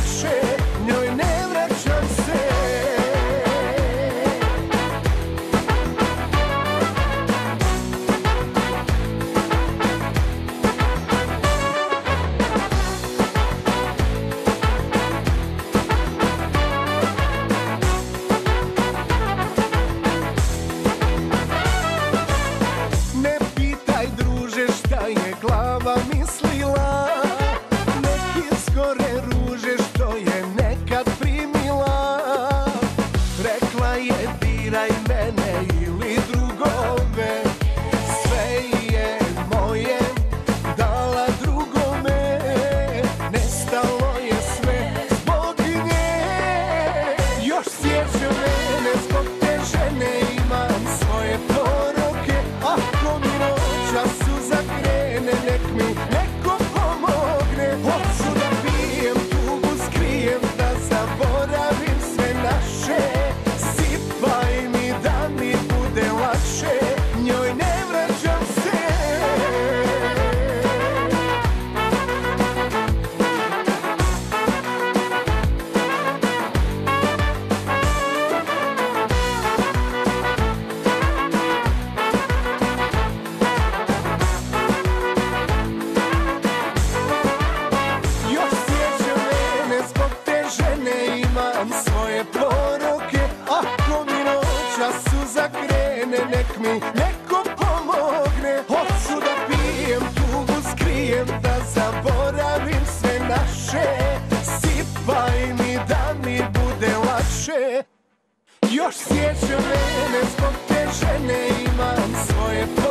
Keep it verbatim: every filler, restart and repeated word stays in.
lakše, njoj ne vraćam se. Ne pitaj druže šta je glava mislila, neki skore ruže što je nekad primila. Rekla je biraj mene ili drugove, sve je moje dala drugome. Nestalo je sve zbog nje, još sjeća mene zbog te žene. Imam svoje poroke, ako mi noća suza krene, nek mi neko pomogne. Hoću da pijem, tugu skrijem, da zaboravim sve naše. Sipaj mi da mi bude lakše, njoj ne vraćam se. Još sjeća mene zbog te žene, imam svoje poroke, ako mi noća suza krene, nek mi neko pomogne. Hoću da pijem, tugu skrijem, da zaboravim sve naše. Sipaj mi da mi bude lakše, još sjeća mene zbog te žene, imam svoje poroke.